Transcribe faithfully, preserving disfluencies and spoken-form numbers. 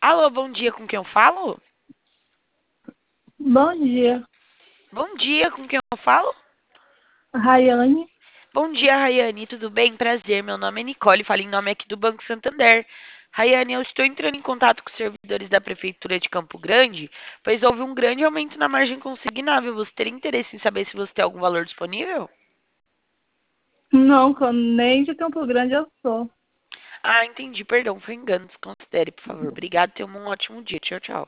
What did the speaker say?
Alô, bom dia, com quem eu falo? Bom dia, Bom dia, com quem eu falo? Rayane. Bom dia, Rayane, tudo bem? Prazer, meu nome é Nicole, falo em nome aqui do Banco Santander. Rayane, eu estou entrando em contato com os servidores da Prefeitura de Campo Grande, pois houve um grande aumento na margem consignável. Você teria interesse em saber se você tem algum valor disponível? Não, que eu nem de Campo Grande eu sou. Ah, entendi, perdão, foi engano, desconsidere, por favor. Obrigado, tenha um ótimo dia. Tchau, tchau.